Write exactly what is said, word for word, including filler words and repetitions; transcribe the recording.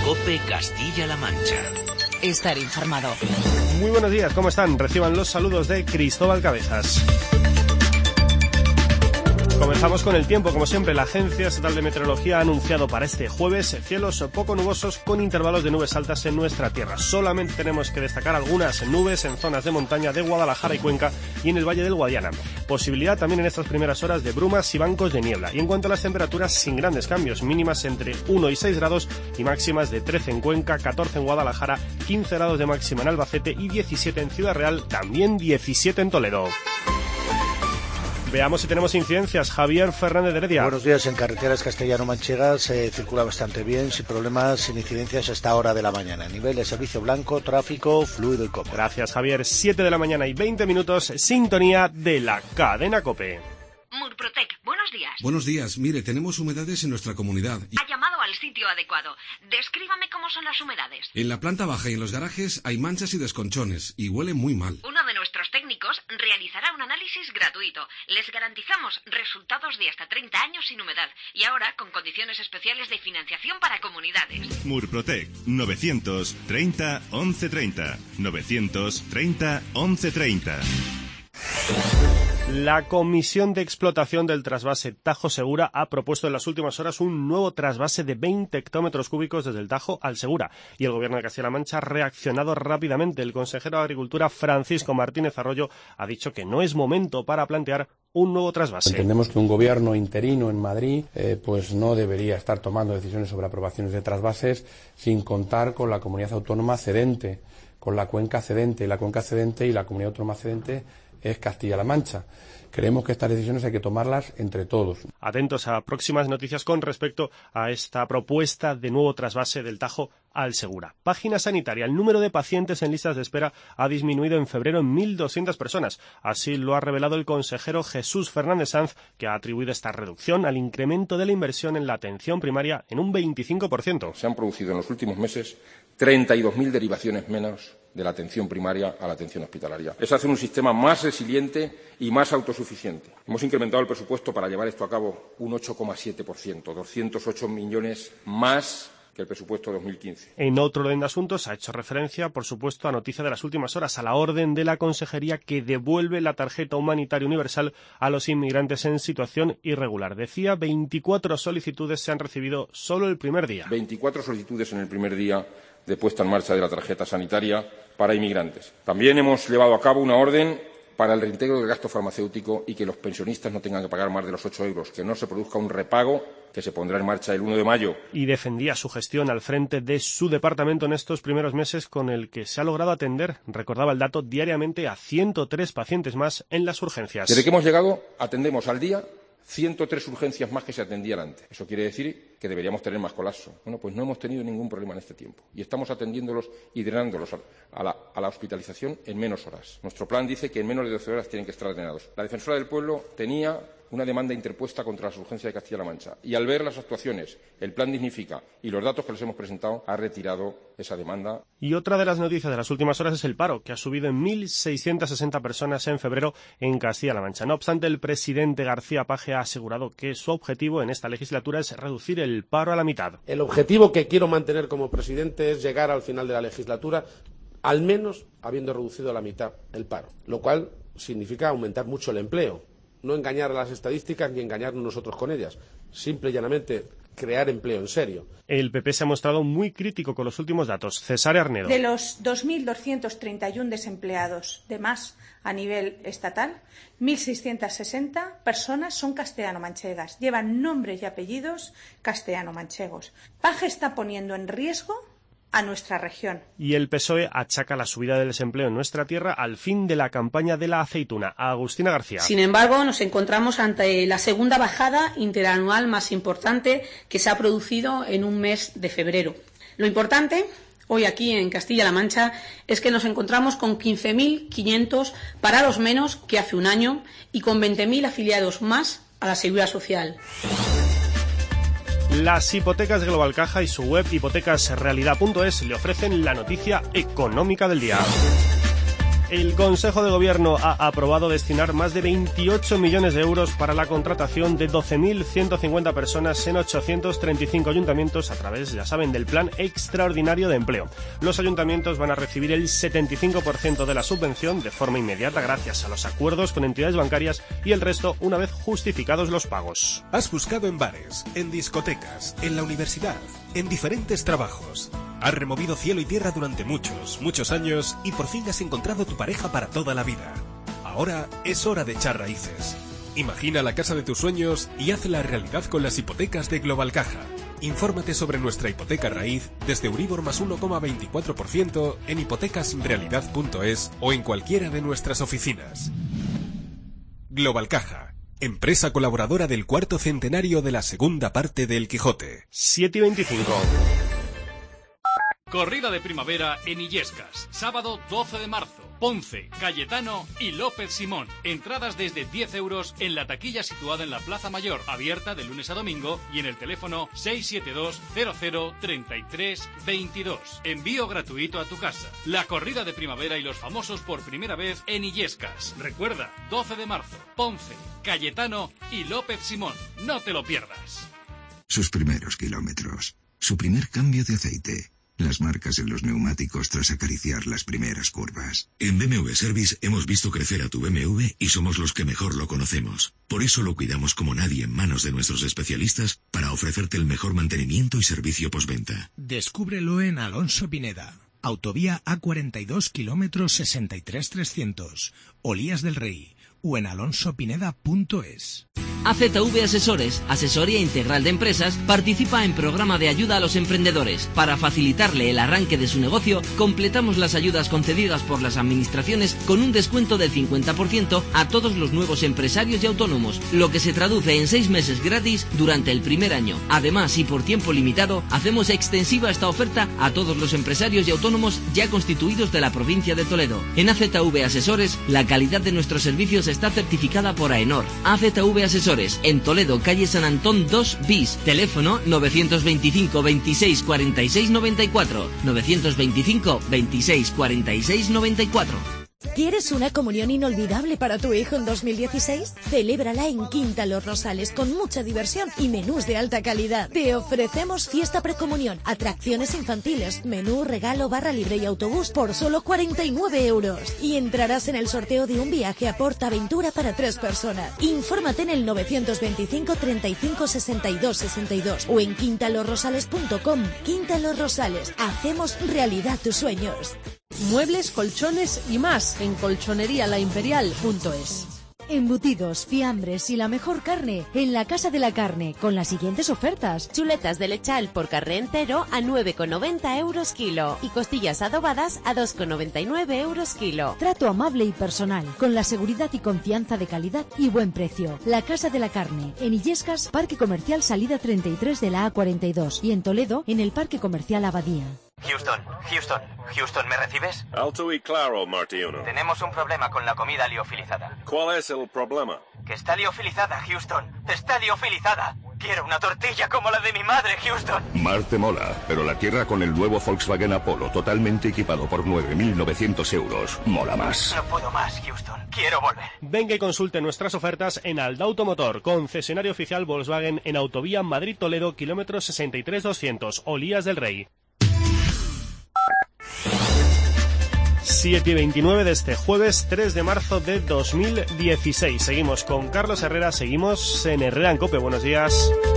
COPE Castilla-La Mancha. Estar informado. Muy buenos días, ¿cómo están? Reciban los saludos de Cristóbal Cabezas. Comenzamos con el tiempo. Como siempre, la Agencia Estatal de Meteorología ha anunciado para este jueves cielos poco nubosos con intervalos de nubes altas en nuestra tierra. Solamente tenemos que destacar algunas nubes en zonas de montaña de Guadalajara y Cuenca y en el Valle del Guadiana. Posibilidad también en estas primeras horas de brumas y bancos de niebla. Y en cuanto a las temperaturas, sin grandes cambios, mínimas entre uno y seis grados y máximas de trece en Cuenca, catorce en Guadalajara, quince grados de máxima en Albacete y diecisiete en Ciudad Real, también diecisiete en Toledo. Veamos si tenemos incidencias. Javier Fernández de Heredia. Buenos días. En carreteras castellano-manchegas se circula bastante bien, sin problemas, sin incidencias hasta hora de la mañana. Nivel de servicio blanco, tráfico, fluido y cómodo. Gracias, Javier. siete de la mañana y veinte minutos, sintonía de la cadena COPE. Murprotec, buenos días. Buenos días. Mire, tenemos humedades en nuestra comunidad. Y... Ha llamado al sitio adecuado. Descríbame cómo son las humedades. En la planta baja y en los garajes hay manchas y desconchones y huele muy mal. Uno de nuestros técnicos realizará un análisis gratuito. Les garantizamos resultados de hasta treinta años sin humedad y ahora con condiciones especiales de financiación para comunidades. Murprotec, novecientos treinta once treinta. novecientos treinta once treinta. La Comisión de Explotación del Trasvase Tajo Segura ha propuesto en las últimas horas un nuevo trasvase de veinte hectómetros cúbicos desde el Tajo al Segura. Y el Gobierno de Castilla-La Mancha ha reaccionado rápidamente. El consejero de Agricultura, Francisco Martínez Arroyo, ha dicho que no es momento para plantear un nuevo trasvase. Entendemos que un gobierno interino en Madrid eh, pues no debería estar tomando decisiones sobre aprobaciones de trasvases sin contar con la comunidad autónoma cedente, con la cuenca cedente. Y la cuenca cedente y la comunidad autónoma cedente es Castilla-La Mancha. Creemos que estas decisiones hay que tomarlas entre todos. Atentos a próximas noticias con respecto a esta propuesta de nuevo trasvase del Tajo al Segura. Página sanitaria. El número de pacientes en listas de espera ha disminuido en febrero en mil doscientas personas. Así lo ha revelado el consejero Jesús Fernández Sanz, que ha atribuido esta reducción al incremento de la inversión en la atención primaria en un veinticinco por ciento. Se han producido en los últimos meses treinta y dos mil derivaciones menos de la atención primaria a la atención hospitalaria. Es hacer un sistema más resiliente y más autosuficiente. Hemos incrementado el presupuesto para llevar esto a cabo un ocho coma siete por ciento, doscientos ocho millones más que el presupuesto de dos mil quince. En otro orden de asuntos ha hecho referencia, por supuesto, a noticia de las últimas horas, a la orden de la Consejería que devuelve la tarjeta humanitaria universal a los inmigrantes en situación irregular. Decía, veinticuatro solicitudes se han recibido solo el primer día. veinticuatro solicitudes en el primer día de puesta en marcha de la tarjeta sanitaria para inmigrantes. También hemos llevado a cabo una orden para el reintegro del gasto farmacéutico y que los pensionistas no tengan que pagar más de los ocho euros, que no se produzca un repago que se pondrá en marcha el uno de mayo. Y defendía su gestión al frente de su departamento en estos primeros meses, con el que se ha logrado atender, recordaba el dato, diariamente a ciento tres pacientes más en las urgencias. Desde que hemos llegado, atendemos al día ciento tres urgencias más que se atendían antes. Eso quiere decir que deberíamos tener más colapso. Bueno, pues no hemos tenido ningún problema en este tiempo y estamos atendiéndolos y drenándolos a la, a la hospitalización en menos horas. Nuestro plan dice que en menos de doce horas tienen que estar drenados. La Defensora del Pueblo tenía una demanda interpuesta contra las urgencias de Castilla-La Mancha y al ver las actuaciones, el plan Dignifica y los datos que les hemos presentado, ha retirado esa demanda. Y otra de las noticias de las últimas horas es el paro, que ha subido en mil seiscientas sesenta personas en febrero en Castilla-La Mancha. No obstante, el presidente García Page ha asegurado que su objetivo en esta legislatura es reducir el paro a la mitad. El objetivo que quiero mantener como presidente es llegar al final de la legislatura al menos habiendo reducido a la mitad el paro, lo cual significa aumentar mucho el empleo. No engañar a las estadísticas ni engañarnos nosotros con ellas. Simple y llanamente crear empleo en serio. El P P se ha mostrado muy crítico con los últimos datos. César Arnedo. De los dos mil doscientos treinta y uno desempleados de más a nivel estatal, mil seiscientas sesenta personas son castellano-manchegas. Llevan nombres y apellidos castellano-manchegos. Page está poniendo en riesgo a nuestra región. Y el P S O E achaca la subida del desempleo en nuestra tierra al fin de la campaña de la aceituna. A Agustina García. Sin embargo, nos encontramos ante la segunda bajada interanual más importante que se ha producido en un mes de febrero. Lo importante hoy aquí en Castilla-La Mancha es que nos encontramos con quince mil quinientos parados menos que hace un año y con veinte mil afiliados más a la Seguridad Social. Las hipotecas de Global Caja y su web hipotecas realidad punto es le ofrecen la noticia económica del día. El Consejo de Gobierno ha aprobado destinar más de veintiocho millones de euros para la contratación de doce mil ciento cincuenta personas en ochocientos treinta y cinco ayuntamientos a través, ya saben, del Plan Extraordinario de Empleo. Los ayuntamientos van a recibir el setenta y cinco por ciento de la subvención de forma inmediata gracias a los acuerdos con entidades bancarias y el resto una vez justificados los pagos. Has buscado en bares, en discotecas, en la universidad, en diferentes trabajos. Has removido cielo y tierra durante muchos, muchos años y por fin has encontrado tu pareja para toda la vida. Ahora es hora de echar raíces. Imagina la casa de tus sueños y hazla realidad con las hipotecas de Global Caja. Infórmate sobre nuestra hipoteca raíz desde Euribor más uno coma veinticuatro por ciento en hipotecasrealidad punto es o en cualquiera de nuestras oficinas. Global Caja, empresa colaboradora del cuarto centenario de la segunda parte del Quijote. siete y veinticinco. Corrida de primavera en Illescas, sábado doce de marzo. Ponce, Cayetano y López Simón. Entradas desde diez euros en la taquilla situada en la Plaza Mayor, abierta de lunes a domingo y en el teléfono seis siete dos cero cero treinta y tres veintidós. Envío gratuito a tu casa. La corrida de primavera y los famosos por primera vez en Illescas. Recuerda, doce de marzo, Ponce, Cayetano y López Simón. No te lo pierdas. Sus primeros kilómetros, su primer cambio de aceite. Las marcas en los neumáticos tras acariciar las primeras curvas. En B M W Service hemos visto crecer a tu B M W y somos los que mejor lo conocemos. Por eso lo cuidamos como nadie en manos de nuestros especialistas para ofrecerte el mejor mantenimiento y servicio postventa. Descúbrelo en Alonso Pineda. Autovía A cuarenta y dos, kilómetros sesenta y tres trescientos. Olías del Rey. O en alonso pineda punto es. A Z V Asesores, asesoría integral de empresas, participa en programa de ayuda a los emprendedores. Para facilitarle el arranque de su negocio, completamos las ayudas concedidas por las administraciones con un descuento del cincuenta por ciento a todos los nuevos empresarios y autónomos, lo que se traduce en seis meses gratis durante el primer año. Además, y por tiempo limitado, hacemos extensiva esta oferta a todos los empresarios y autónomos ya constituidos de la provincia de Toledo. En A Z V Asesores, la calidad de nuestros servicios está certificada por AENOR. A Z V Asesores, en Toledo, calle San Antón dos bis, teléfono novecientos veinticinco veintiséis cuarenta y seis noventa y cuatro, novecientos veinticinco veintiséis cuarenta y seis noventa y cuatro. ¿Quieres una comunión inolvidable para tu hijo en dos mil dieciséis? Celébrala en Quinta Los Rosales con mucha diversión y menús de alta calidad. Te ofrecemos fiesta precomunión, atracciones infantiles, menú, regalo, barra libre y autobús por solo cuarenta y nueve euros. Y entrarás en el sorteo de un viaje a PortAventura para tres personas. Infórmate en el novecientos veinticinco treinta y cinco sesenta y dos sesenta y dos o en quinta los rosales punto com. Quinta Los Rosales, hacemos realidad tus sueños. Muebles, colchones y más en colchonería la imperial punto es. Embutidos, fiambres y la mejor carne en la Casa de la Carne con las siguientes ofertas. Chuletas de lechal por carne entero a nueve con noventa euros kilo y costillas adobadas a dos con noventa y nueve euros kilo. Trato amable y personal con la seguridad y confianza de calidad y buen precio. La Casa de la Carne en Illescas, Parque Comercial Salida treinta y tres de la A cuarenta y dos y en Toledo en el Parque Comercial Abadía. Houston, Houston, Houston, ¿me recibes? Alto y claro, Marty uno. Tenemos un problema con la comida liofilizada. ¿Cuál es el problema? Que está liofilizada, Houston. Está liofilizada. Quiero una tortilla como la de mi madre, Houston. Marte mola, pero la tierra con el nuevo Volkswagen Apollo totalmente equipado por nueve mil novecientos euros. Mola más. No puedo más, Houston. Quiero volver. Venga y consulte nuestras ofertas en Aldauto Motor, concesionario oficial Volkswagen en Autovía Madrid-Toledo, kilómetro sesenta y tres doscientos, Olías del Rey. siete y veintinueve de este jueves tres de marzo de dos mil dieciséis. Seguimos con Carlos Herrera, seguimos en Herrera en COPE. Buenos días.